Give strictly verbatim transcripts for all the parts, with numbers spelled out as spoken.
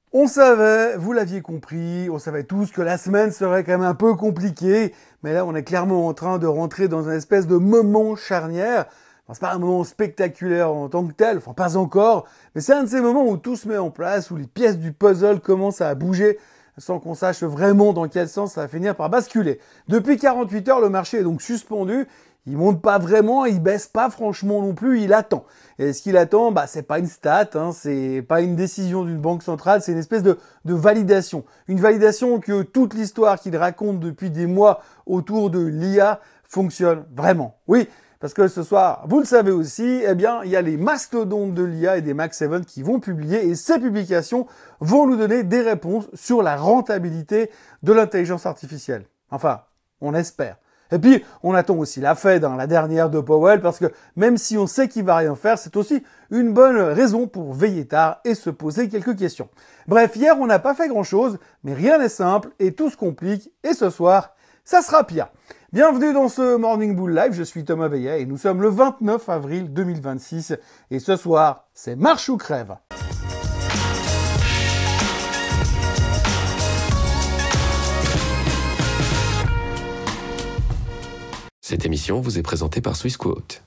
On savait, vous l'aviez compris, on savait tous que la semaine serait quand même un peu compliquée, mais là on est clairement en train de rentrer dans une espèce de moment charnière. Enfin, c'est pas un moment spectaculaire en tant que tel, enfin pas encore, mais c'est un de ces moments où tout se met en place, où les pièces du puzzle commencent à bouger sans qu'on sache vraiment dans quel sens ça va finir par basculer. Depuis quarante-huit heures, le marché est donc suspendu. Il monte pas vraiment, il baisse pas franchement non plus, il attend. Et ce qu'il attend, bah c'est pas une stat, hein, c'est pas une décision d'une banque centrale, c'est une espèce de, de validation. Une validation que toute l'histoire qu'il raconte depuis des mois autour de l'I A fonctionne vraiment. Oui, parce que ce soir, vous le savez aussi, eh bien, il y a les mastodontes de l'I A et des Max sept qui vont publier, et ces publications vont nous donner des réponses sur la rentabilité de l'intelligence artificielle. Enfin, on espère. Et puis, on attend aussi la Fed, hein, la dernière de Powell, parce que même si on sait qu'il va rien faire, c'est aussi une bonne raison pour veiller tard et se poser quelques questions. Bref, hier, on n'a pas fait grand-chose, mais rien n'est simple et tout se complique, et ce soir, ça sera pire. Bienvenue dans ce Morning Bull Live, je suis Thomas Veillet et nous sommes le vingt-neuf avril deux mille vingt-six, et ce soir, c'est marche ou crève. Cette émission vous est présentée par Swissquote.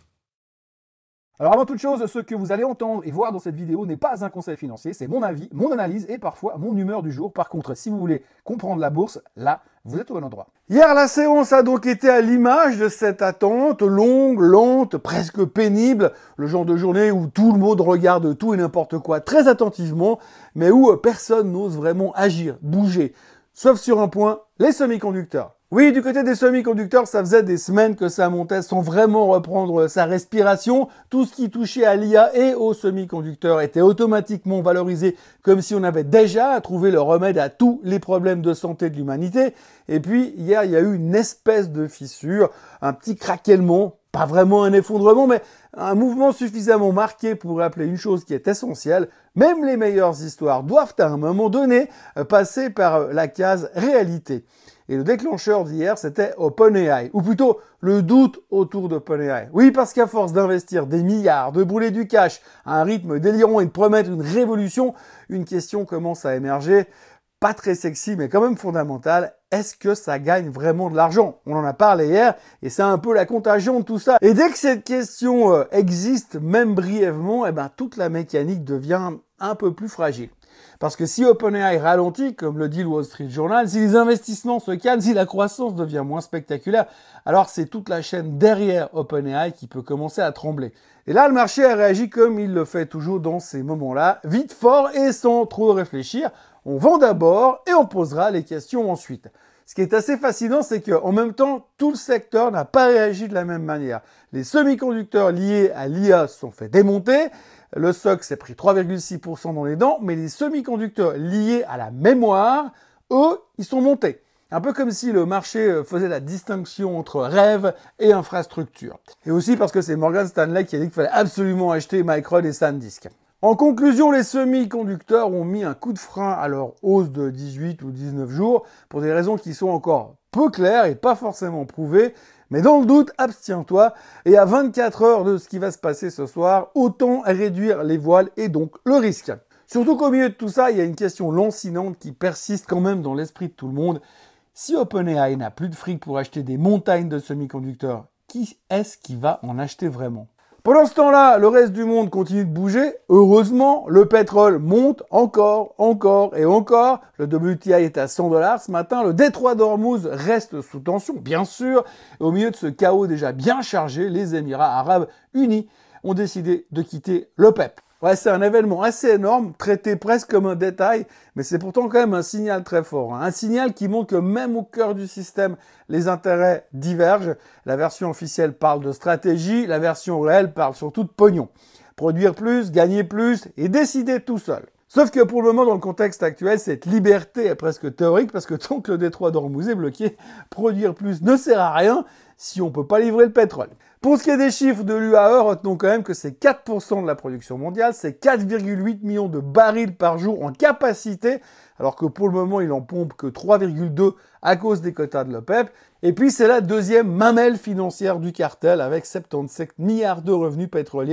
Alors avant toute chose, ce que vous allez entendre et voir dans cette vidéo n'est pas un conseil financier, c'est mon avis, mon analyse et parfois mon humeur du jour. Par contre, si vous voulez comprendre la bourse, là, vous êtes au bon endroit. Hier, la séance a donc été à l'image de cette attente longue, lente, presque pénible, le genre de journée où tout le monde regarde tout et n'importe quoi très attentivement, mais où personne n'ose vraiment agir, bouger. Sauf sur un point, les semi-conducteurs. Oui, du côté des semi-conducteurs, ça faisait des semaines que ça montait sans vraiment reprendre sa respiration. Tout ce qui touchait à l'I A et aux semi-conducteurs était automatiquement valorisé comme si on avait déjà trouvé le remède à tous les problèmes de santé de l'humanité. Et puis, hier, il y a eu une espèce de fissure, un petit craquellement, pas vraiment un effondrement, mais un mouvement suffisamment marqué pour rappeler une chose qui est essentielle. Même les meilleures histoires doivent à un moment donné passer par la case réalité. Et le déclencheur d'hier, c'était OpenAI, ou plutôt le doute autour d'OpenAI. Oui, parce qu'à force d'investir des milliards, de brûler du cash à un rythme délirant et de promettre une révolution, une question commence à émerger, pas très sexy, mais quand même fondamentale. Est-ce que ça gagne vraiment de l'argent? On en a parlé hier, et c'est un peu la contagion de tout ça. Et dès que cette question euh, existe, même brièvement, eh ben, toute la mécanique devient un peu plus fragile. Parce que si OpenAI ralentit, comme le dit le Wall Street Journal, si les investissements se calment, si la croissance devient moins spectaculaire, alors c'est toute la chaîne derrière OpenAI qui peut commencer à trembler. Et là, le marché a réagi comme il le fait toujours dans ces moments-là, vite, fort et sans trop réfléchir. On vend d'abord et on posera les questions ensuite. Ce qui est assez fascinant, c'est qu'en même temps, tout le secteur n'a pas réagi de la même manière. Les semi-conducteurs liés à l'I A se sont fait démonter. Le S O X s'est pris trois virgule six pour cent dans les dents, mais les semi-conducteurs liés à la mémoire, eux, ils sont montés. Un peu comme si le marché faisait la distinction entre rêve et infrastructure. Et aussi parce que c'est Morgan Stanley qui a dit qu'il fallait absolument acheter Micron et SanDisk. En conclusion, les semi-conducteurs ont mis un coup de frein à leur hausse de dix-huit ou dix-neuf jours pour des raisons qui sont encore peu claires et pas forcément prouvées. Mais dans le doute, abstiens-toi. Et à vingt-quatre heures de ce qui va se passer ce soir, autant réduire les voiles et donc le risque. Surtout qu'au milieu de tout ça, il y a une question lancinante qui persiste quand même dans l'esprit de tout le monde. Si OpenAI n'a plus de fric pour acheter des montagnes de semi-conducteurs, qui est-ce qui va en acheter vraiment ? Pendant ce temps-là, le reste du monde continue de bouger. Heureusement, le pétrole monte encore, encore et encore. Le W T I est à cent dollars ce matin. Le détroit d'Ormuz reste sous tension, bien sûr. Et au milieu de ce chaos déjà bien chargé, les Émirats arabes unis ont décidé de quitter l'OPEP. Ouais, c'est un événement assez énorme, traité presque comme un détail, mais c'est pourtant quand même un signal très fort. Hein. Un signal qui montre que même au cœur du système, les intérêts divergent. La version officielle parle de stratégie, la version réelle parle surtout de pognon. Produire plus, gagner plus et décider tout seul. Sauf que pour le moment, dans le contexte actuel, cette liberté est presque théorique parce que tant que le détroit d'Ormuz est bloqué, produire plus ne sert à rien si on ne peut pas livrer le pétrole. Pour ce qui est des chiffres de l'U A E, retenons quand même que c'est quatre pour cent de la production mondiale, c'est quatre virgule huit millions de barils par jour en capacité, alors que pour le moment, il en pompe que trois virgule deux à cause des quotas de l'OPEP. Et puis, c'est la deuxième mamelle financière du cartel avec soixante-dix-sept milliards de revenus pétroliers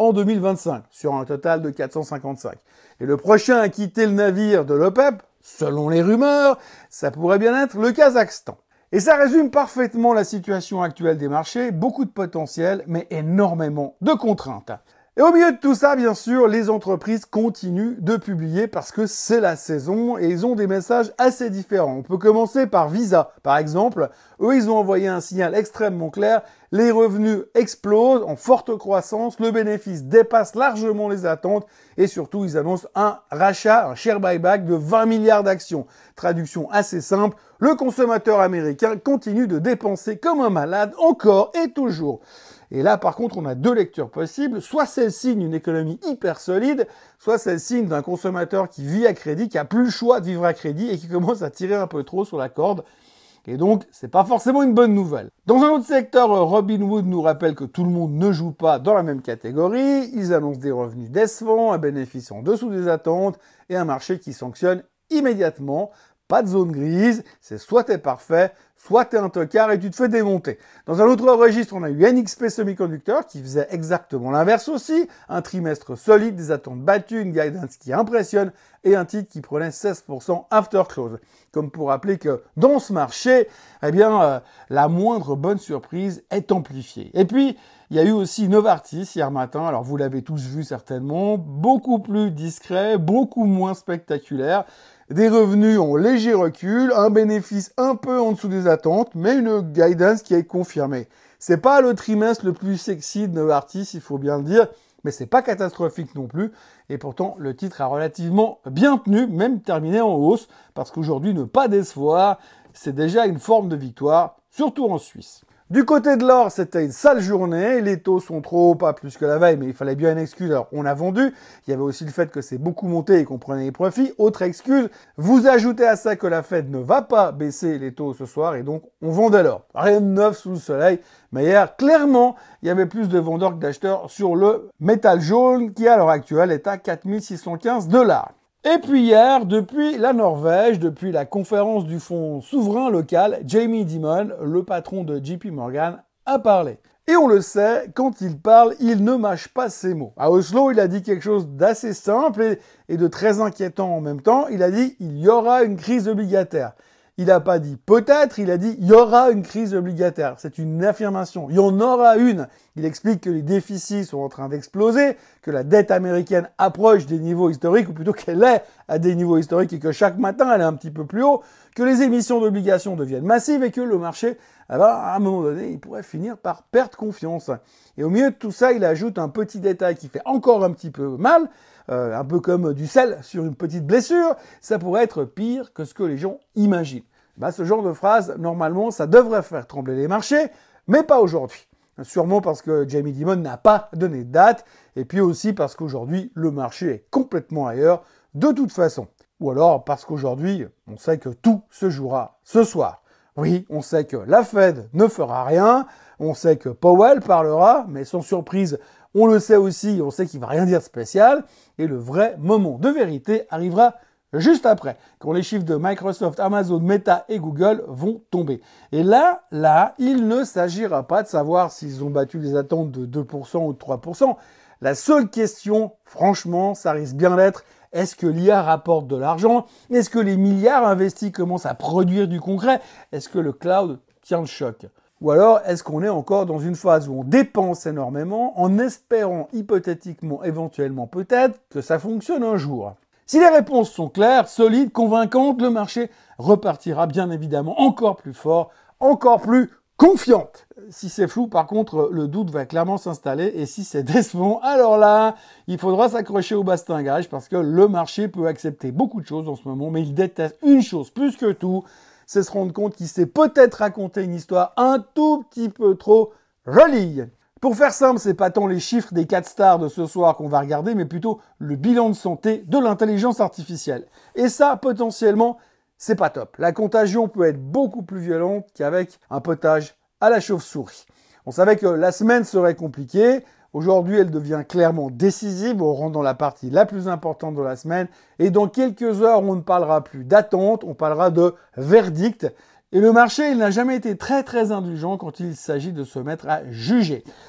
en deux mille vingt-cinq, sur un total de quatre cent cinquante-cinq. Et le prochain à quitter le navire de l'OPEP, selon les rumeurs, ça pourrait bien être le Kazakhstan. Et ça résume parfaitement la situation actuelle des marchés, beaucoup de potentiel, mais énormément de contraintes. Et au milieu de tout ça, bien sûr, les entreprises continuent de publier parce que c'est la saison et ils ont des messages assez différents. On peut commencer par Visa, par exemple. Eux, ils ont envoyé un signal extrêmement clair. Les revenus explosent en forte croissance, le bénéfice dépasse largement les attentes et surtout, ils annoncent un rachat, un share buyback de vingt milliards d'actions. Traduction assez simple, le consommateur américain continue de dépenser comme un malade encore et toujours. Et là, par contre, on a deux lectures possibles. Soit c'est le signe d'une économie hyper solide, soit c'est le signe d'un consommateur qui vit à crédit, qui a plus le choix de vivre à crédit et qui commence à tirer un peu trop sur la corde. Et donc, c'est pas forcément une bonne nouvelle. Dans un autre secteur, Robinhood nous rappelle que tout le monde ne joue pas dans la même catégorie. Ils annoncent des revenus décevants, un bénéfice en dessous des attentes et un marché qui sanctionne immédiatement. Pas de zone grise, c'est soit t'es parfait, soit t'es un tocard et tu te fais démonter. Dans un autre registre, on a eu N X P Semiconductor qui faisait exactement l'inverse aussi. Un trimestre solide, des attentes battues, une guidance qui impressionne et un titre qui prenait seize pour cent after close. Comme pour rappeler que dans ce marché, eh bien, euh, la moindre bonne surprise est amplifiée. Et puis, il y a eu aussi Novartis hier matin, alors vous l'avez tous vu certainement, beaucoup plus discret, beaucoup moins spectaculaire. Des revenus en léger recul, un bénéfice un peu en dessous des attentes, mais une guidance qui est confirmée. C'est pas le trimestre le plus sexy de Novartis, il faut bien le dire, mais c'est pas catastrophique non plus. Et pourtant, le titre a relativement bien tenu, même terminé en hausse, parce qu'aujourd'hui, ne pas décevoir, c'est déjà une forme de victoire, surtout en Suisse. Du côté de l'or, c'était une sale journée. Les taux sont trop hauts, pas plus que la veille, mais il fallait bien une excuse. Alors, on a vendu. Il y avait aussi le fait que c'est beaucoup monté et qu'on prenait les profits. Autre excuse, vous ajoutez à ça que la Fed ne va pas baisser les taux ce soir et donc on vendait l'or. Rien de neuf sous le soleil. Mais hier, clairement, il y avait plus de vendeurs que d'acheteurs sur le métal jaune qui, à l'heure actuelle, est à quatre mille six cent quinze dollars. Et puis hier, depuis la Norvège, depuis la conférence du fonds souverain local, Jamie Dimon, le patron de J P Morgan, a parlé. Et on le sait, quand il parle, il ne mâche pas ses mots. À Oslo, il a dit quelque chose d'assez simple et, et de très inquiétant en même temps. Il a dit « il y aura une crise obligataire ». Il n'a pas dit peut-être, il a dit il y aura une crise obligataire. C'est une affirmation. Il y en aura une. Il explique que les déficits sont en train d'exploser, que la dette américaine approche des niveaux historiques, ou plutôt qu'elle est à des niveaux historiques et que chaque matin elle est un petit peu plus haut, que les émissions d'obligations deviennent massives et que le marché, eh ben, à un moment donné, il pourrait finir par perdre confiance. Et au milieu de tout ça, il ajoute un petit détail qui fait encore un petit peu mal, euh, un peu comme du sel sur une petite blessure, ça pourrait être pire que ce que les gens imaginent. Ben, ce genre de phrase, normalement, ça devrait faire trembler les marchés, mais pas aujourd'hui. Sûrement parce que Jamie Dimon n'a pas donné de date, et puis aussi parce qu'aujourd'hui, le marché est complètement ailleurs, de toute façon. Ou alors parce qu'aujourd'hui, on sait que tout se jouera ce soir. Oui, on sait que la Fed ne fera rien, on sait que Powell parlera, mais sans surprise, on le sait aussi, on sait qu'il va rien dire de spécial, et le vrai moment de vérité arrivera juste après, quand les chiffres de Microsoft, Amazon, Meta et Google vont tomber. Et là, là, il ne s'agira pas de savoir s'ils ont battu les attentes de deux pour cent ou de trois pour cent. La seule question, franchement, ça risque bien d'être, est-ce que l'I A rapporte de l'argent? Est-ce que les milliards investis commencent à produire du concret? Est-ce que le cloud tient le choc? Ou alors, est-ce qu'on est encore dans une phase où on dépense énormément en espérant hypothétiquement, éventuellement peut-être, que ça fonctionne un jour? Si les réponses sont claires, solides, convaincantes, le marché repartira bien évidemment encore plus fort, encore plus confiant. Si c'est flou, par contre, le doute va clairement s'installer. Et si c'est décevant, alors là, il faudra s'accrocher au bastingage parce que le marché peut accepter beaucoup de choses en ce moment, mais il déteste une chose plus que tout, c'est se rendre compte qu'il s'est peut-être raconté une histoire un tout petit peu trop jolie. Pour faire simple, c'est pas tant les chiffres des quatre stars de ce soir qu'on va regarder, mais plutôt le bilan de santé de l'intelligence artificielle. Et ça, potentiellement, c'est pas top. La contagion peut être beaucoup plus violente qu'avec un potage à la chauve-souris. On savait que la semaine serait compliquée. Aujourd'hui, elle devient clairement décisive. On rentre dans la partie la plus importante de la semaine. Et dans quelques heures, on ne parlera plus d'attente, on parlera de verdict. Et le marché, il n'a jamais été très très indulgent quand il s'agit de se mettre à juger.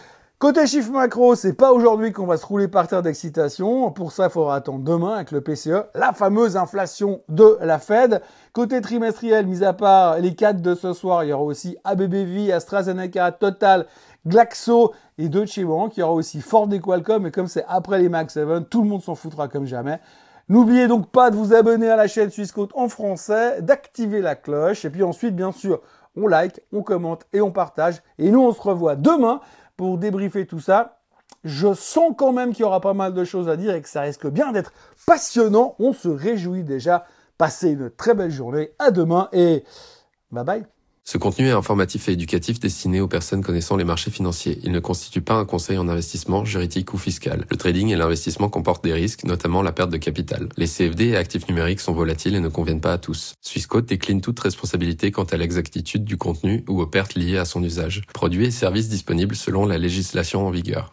Côté chiffre macro, c'est pas aujourd'hui qu'on va se rouler par terre d'excitation. Pour ça, il faudra attendre demain avec le P C E, la fameuse inflation de la Fed. Côté trimestriel, mis à part les quatre de ce soir, il y aura aussi A B B V, AstraZeneca, Total, Glaxo et Deutsche Bank. Il y aura aussi Ford et Qualcomm. Et comme c'est après les Mag sept, tout le monde s'en foutra comme jamais. N'oubliez donc pas de vous abonner à la chaîne Swissquote en français, d'activer la cloche. Et puis ensuite, bien sûr, on like, on commente et on partage. Et nous, on se revoit demain pour débriefer tout ça. Je sens quand même qu'il y aura pas mal de choses à dire et que ça risque bien d'être passionnant. On se réjouit déjà. Passez une très belle journée. À demain et bye bye. Ce contenu est informatif et éducatif destiné aux personnes connaissant les marchés financiers. Il ne constitue pas un conseil en investissement, juridique ou fiscal. Le trading et l'investissement comportent des risques, notamment la perte de capital. Les C F D et actifs numériques sont volatiles et ne conviennent pas à tous. Swissquote décline toute responsabilité quant à l'exactitude du contenu ou aux pertes liées à son usage. Produits et services disponibles selon la législation en vigueur.